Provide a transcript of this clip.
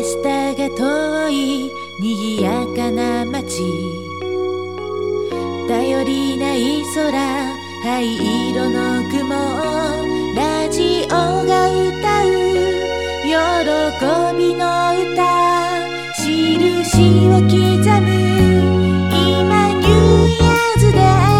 日が遠い賑やかな街、頼りない空、灰色の雲、ラジオが歌う喜びの歌、印を刻む今ニューイヤーズで